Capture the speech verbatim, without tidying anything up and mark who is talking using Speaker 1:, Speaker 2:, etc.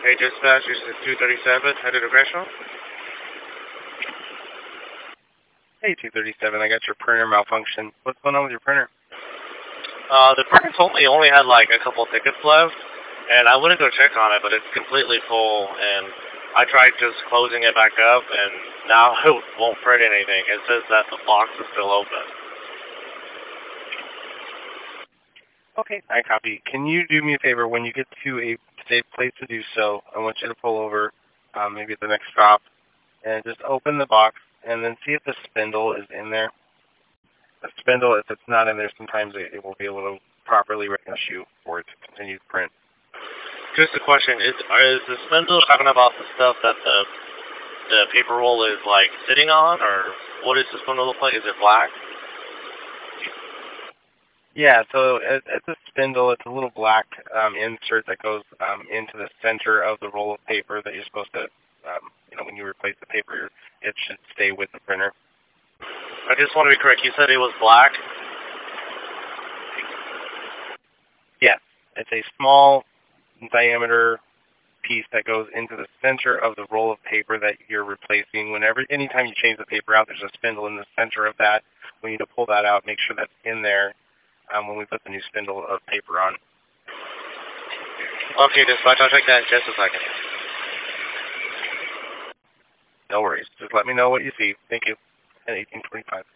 Speaker 1: Hey, dispatch, this is two thirty-seven, headed to Gresham.
Speaker 2: Hey, two thirty-seven, I got your printer malfunction. What's going on with your printer?
Speaker 1: Uh, the printer told me it only had like a couple tickets left, and I wouldn't go check on it, but it's completely full, and I tried just closing it back up, and now it won't print anything. It says that the box is still open.
Speaker 2: Okay, I copy. Can you do me a favor? When you get to a safe place to do so, I want you to pull over, um, maybe at the next stop, and just open the box, and then see if the spindle is in there. The spindle, if it's not in there, sometimes it, it will be able to properly issue for it to continue to print.
Speaker 1: Just a question, is, is the spindle talking about the stuff that the the paper roll is like sitting on, or what does the spindle look like? Is it black?
Speaker 2: Yeah, so at, at the spindle, it's a little black um, insert that goes um, into the center of the roll of paper that you're supposed to, um, you know, when you replace the paper, it should stay with the printer.
Speaker 1: I just want to be correct. You said it was black?
Speaker 2: Yes. It's a small diameter piece that goes into the center of the roll of paper that you're replacing. Whenever, anytime you change the paper out, there's a spindle in the center of that. We need to pull that out, make sure that's in there um, when we put the new spindle of paper on.
Speaker 1: Okay, dispatch. I'll check that in just a second.
Speaker 2: No worries. Just let me know what you see. Thank you. At eighteen twenty-five.